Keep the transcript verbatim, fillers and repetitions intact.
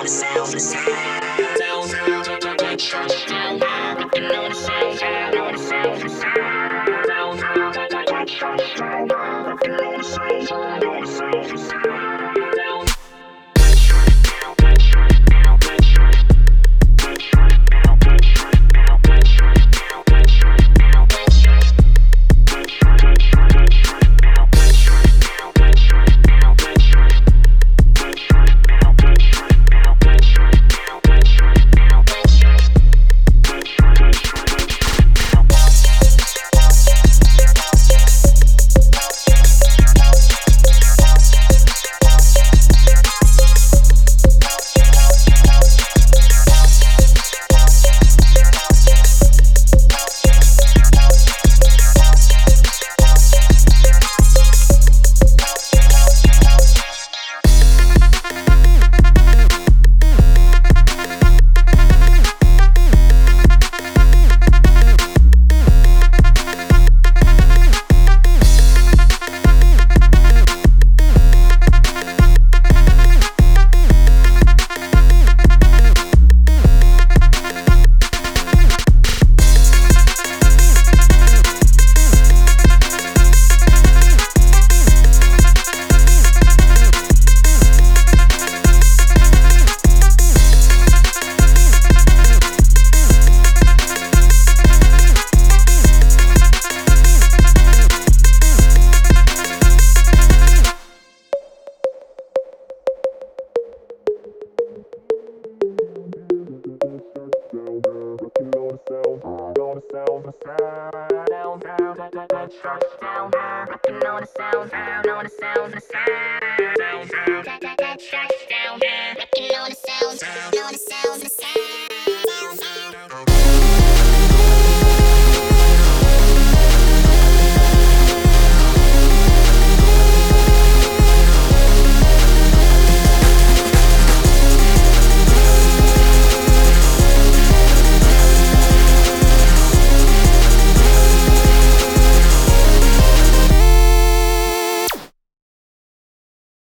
know the sound, the sound, down, down, down, down, down, down, down. You know the sound, you know the sound, the sound, down, down, down, down, down, down. You know the sound, you know the sound, the sound, down. Sound,